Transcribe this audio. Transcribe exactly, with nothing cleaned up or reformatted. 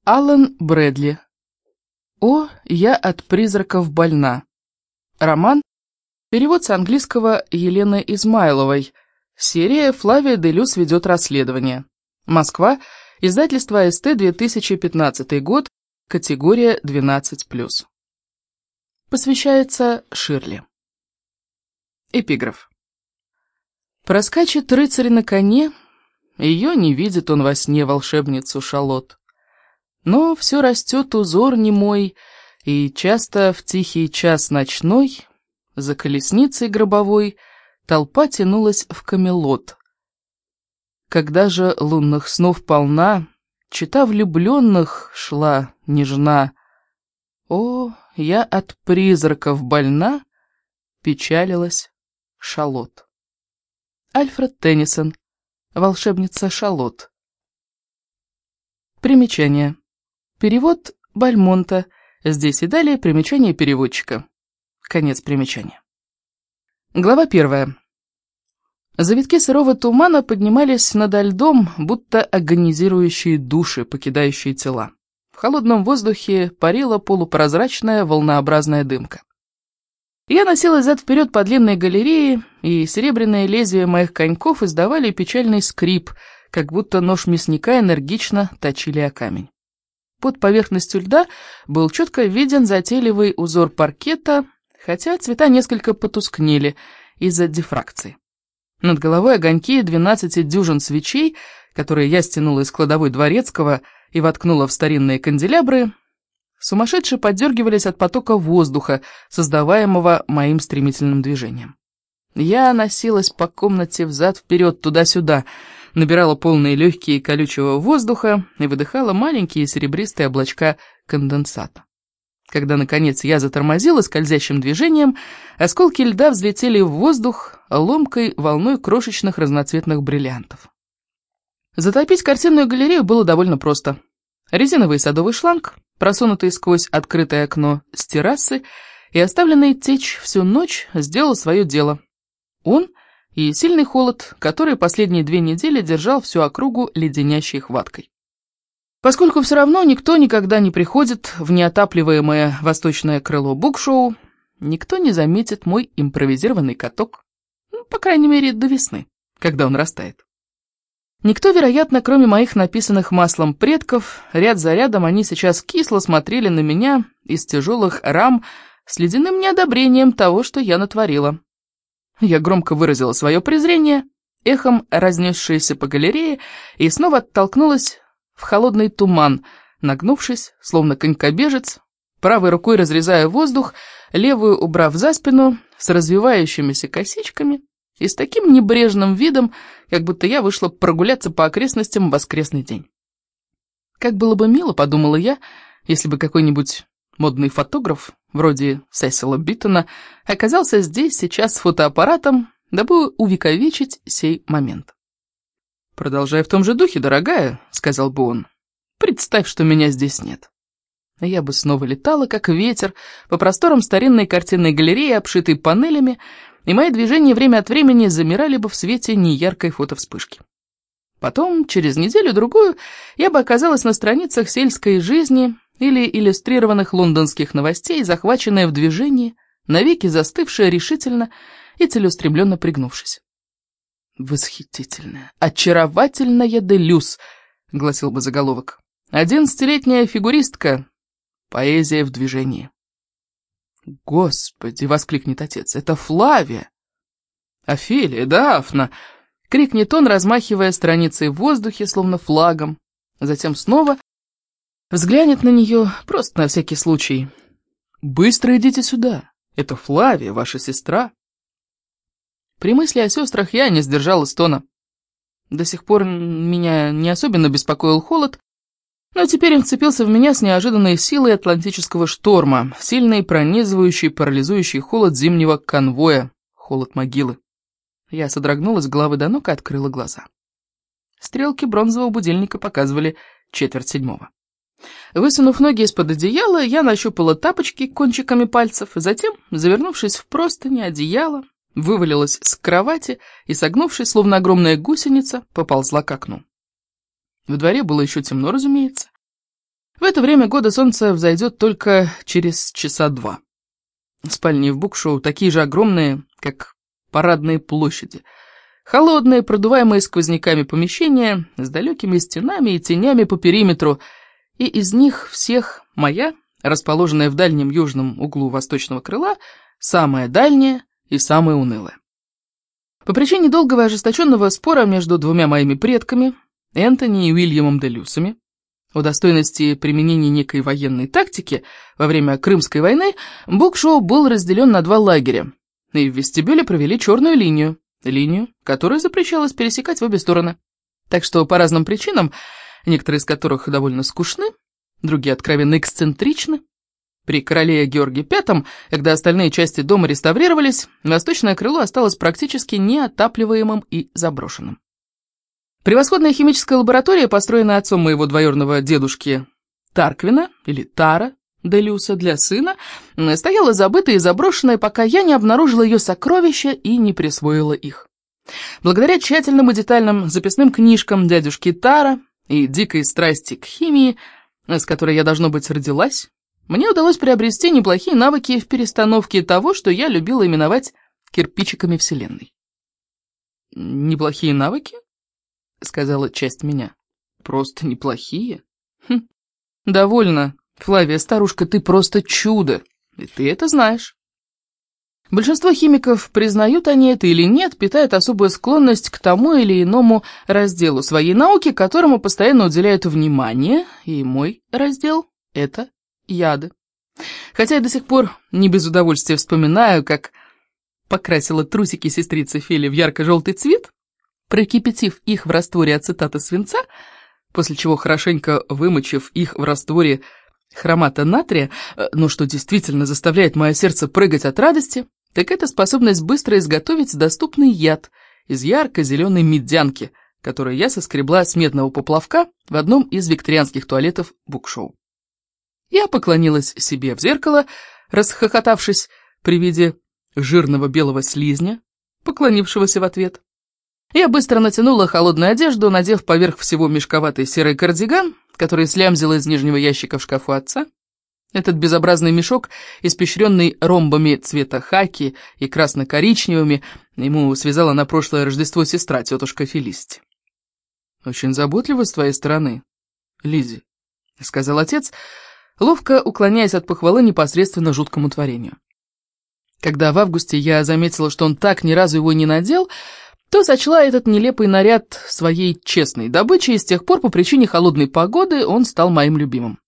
Алан Брэдли. «О, я от призраков больна». Роман. Перевод с английского Елены Измайловой. Серия «Флавия Делюс ведет расследование». Москва. Издательство АСТ, две тысячи пятнадцатый год. Категория двенадцать плюс. Посвящается Ширли. Эпиграф. Проскачет рыцарь на коне, ее не видит он во сне, волшебницу Шалот. Но все растет узор немой, и часто в тихий час ночной за колесницей гробовой толпа тянулась в Камелот. Когда же лунных снов полна, чета влюбленных шла нежна. О, я от призраков больна, печалилась Шалот. Альфред Теннисон. Волшебница Шалот. Примечание. Перевод Бальмонта. Здесь и далее примечание переводчика. Конец примечания. Глава первая. Завитки сырого тумана поднимались над льдом, будто агонизирующие души, покидающие тела. В холодном воздухе парила полупрозрачная волнообразная дымка. Я носилась зад-вперед по длинной галерее, и серебряные лезвия моих коньков издавали печальный скрип, как будто нож мясника энергично точили о камень. Под поверхностью льда был четко виден затейливый узор паркета, хотя цвета несколько потускнели из-за дифракции. Над головой огоньки двенадцати дюжин свечей, которые я стянула из кладовой дворецкого и воткнула в старинные канделябры, сумасшедше поддергивались от потока воздуха, создаваемого моим стремительным движением. Я носилась по комнате взад-вперед, туда-сюда, набирала полные легкие колючего воздуха и выдыхала маленькие серебристые облачка конденсата. Когда, наконец, я затормозила скользящим движением, осколки льда взлетели в воздух ломкой волной крошечных разноцветных бриллиантов. Затопить картинную галерею было довольно просто. Резиновый садовый шланг, просунутый сквозь открытое окно с террасы и оставленный течь всю ночь, сделал свое дело. Он и сильный холод, который последние две недели держал всю округу леденящей хваткой. Поскольку все равно никто никогда не приходит в неотапливаемое восточное крыло букшоу, никто не заметит мой импровизированный каток, ну, по крайней мере, до весны, когда он растает. Никто, вероятно, кроме моих написанных маслом предков, ряд за рядом они сейчас кисло смотрели на меня из тяжелых рам с ледяным неодобрением того, что я натворила. Я громко выразила свое презрение, эхом разнесшееся по галерее, и снова оттолкнулась в холодный туман, нагнувшись, словно конькобежец, правой рукой разрезая воздух, левую убрав за спину, с развивающимися косичками и с таким небрежным видом, как будто я вышла прогуляться по окрестностям в воскресный день. Как было бы мило, подумала я, если бы какой-нибудь модный фотограф, вроде Сесила Биттона, оказался здесь сейчас с фотоаппаратом, дабы увековечить сей момент. «Продолжай в том же духе, дорогая», — сказал бы он. «Представь, что меня здесь нет». Я бы снова летала, как ветер, по просторам старинной картинной галереи, обшитой панелями, и мои движения время от времени замирали бы в свете неяркой фотовспышки. Потом, через неделю-другую, я бы оказалась на страницах сельской жизни или иллюстрированных лондонских новостей, захваченная в движении, навеки застывшая решительно и целеустремленно пригнувшись. «Восхитительная, очаровательная Делюс», — гласил бы заголовок. «Одиннадцатилетняя фигуристка. Поэзия в движении». «Господи!» — воскликнет отец. «Это Флавия!» «Офелия, Дафна!» — крикнет он, размахивая страницей в воздухе, словно флагом. Затем снова взглянет на нее, просто на всякий случай. «Быстро идите сюда! Это Флавия, ваша сестра!» При мысли о сестрах я не сдержала стона. До сих пор меня не особенно беспокоил холод, но теперь он вцепился в меня с неожиданной силой атлантического шторма, сильный, пронизывающий, парализующий холод зимнего конвоя, холод могилы. Я содрогнулась с головы до ног и открыла глаза. Стрелки бронзового будильника показывали четверть седьмого. Высунув ноги из-под одеяла, я нащупала тапочки кончиками пальцев, затем, завернувшись в простыни, одеяло, вывалилась с кровати и, согнувшись, словно огромная гусеница, поползла к окну. В дворе было еще темно, разумеется. В это время года солнце взойдет только через часа два. Спальни в Букшоу такие же огромные, как парадные площади. Холодные, продуваемые сквозняками помещения, с далекими стенами и тенями по периметру, и из них всех моя, расположенная в дальнем южном углу восточного крыла, самая дальняя и самая унылая. По причине долгого и ожесточенного спора между двумя моими предками, Энтони и Уильямом де Люсами, о достойности применения некой военной тактики во время Крымской войны, Букшоу был разделен на два лагеря, и в вестибюле провели черную линию, линию, которую запрещалось пересекать в обе стороны. Так что по разным причинам, некоторые из которых довольно скучны, другие откровенно эксцентричны, при короле Георгии Пятом, когда остальные части дома реставрировались, восточное крыло осталось практически неотапливаемым и заброшенным. Превосходная химическая лаборатория, построенная отцом моего двоюродного дедушки Тарквина, или Тара де Люса, для сына, стояла забытая и заброшенная, пока я не обнаружила ее сокровища и не присвоила их. Благодаря тщательным и детальным записным книжкам дядюшки Тара и дикой страсти к химии, с которой я, должно быть, родилась, мне удалось приобрести неплохие навыки в перестановке того, что я любила именовать кирпичиками Вселенной. «Неплохие навыки?» — сказала часть меня. «Просто неплохие?» «Хм, довольно, Флавия, старушка, ты просто чудо, и ты это знаешь». Большинство химиков, признают они это или нет, питают особую склонность к тому или иному разделу своей науки, которому постоянно уделяют внимание, и мой раздел — это яды. Хотя я до сих пор не без удовольствия вспоминаю, как покрасила трусики сестрицы Фели в ярко-желтый цвет, прокипятив их в растворе ацетата свинца, после чего хорошенько вымочив их в растворе хромата натрия, но что действительно заставляет мое сердце прыгать от радости, так это способность быстро изготовить доступный яд из ярко-зеленой медянки, которую я соскребла с медного поплавка в одном из викторианских туалетов Букшоу. Я поклонилась себе в зеркало, расхохотавшись при виде жирного белого слизня, поклонившегося в ответ. Я быстро натянула холодную одежду, надев поверх всего мешковатый серый кардиган, который слямзила из нижнего ящика в шкафу отца. Этот безобразный мешок, испещренный ромбами цвета хаки и красно-коричневыми, ему связала на прошлое Рождество сестра, тетушка Фелисити. «Очень заботливо с твоей стороны, Лиззи», — сказал отец, ловко уклоняясь от похвалы непосредственно жуткому творению. Когда в августе я заметила, что он так ни разу его не надел, то сочла этот нелепый наряд своей честной добычей, и с тех пор по причине холодной погоды он стал моим любимым.